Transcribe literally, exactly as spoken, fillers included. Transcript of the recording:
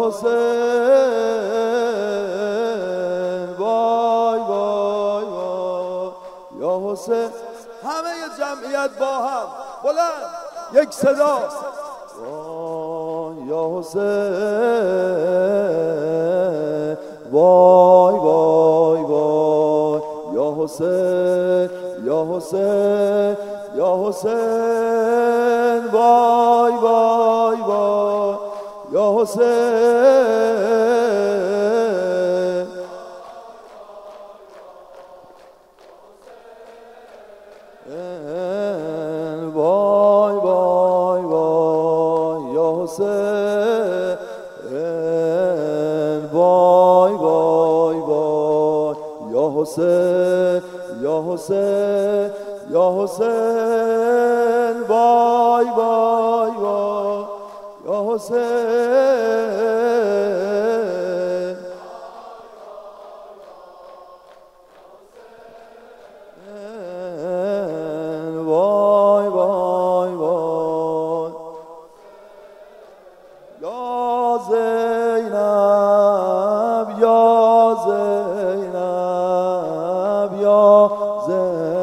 حسین وای وای وای یا حسین. همه جمعیت با هم بلند یک صدا وای یا حسین وای وای وای یا حسین یا حسین یا حسین وای وای وای یا حسین وای وای وای یا حسین وای وای وای یا حسین یا حسین یا حسین وای وای وای یا حسین وای وای وای یا زینب یا زینب یا زینب